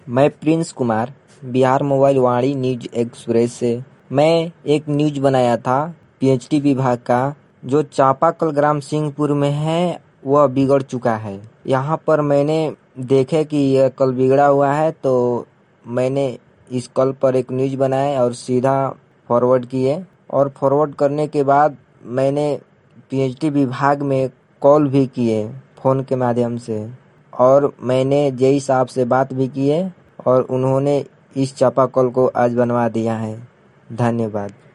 मैं Prince Kumar, Bihar mobile Vani news express से मैं एक न्यूज बनाया था पीएचडी विभाग का, जो चापाकल ग्राम सिंहपुर में है वह बिगड़ चुका है। यहाँ पर मैंने देखे कि यह कल बिगड़ा हुआ है, तो मैंने इस कल पर एक न्यूज बनाया और सीधा फॉरवर्ड किए, और फॉरवर्ड करने के बाद मैंने पीएचडी विभाग में कॉल भी किए फ़ोन के माध्यम से, और मैंने जेई साहब से बात भी की है और उन्होंने इस चापाकल को आज बनवा दिया है। धन्यवाद।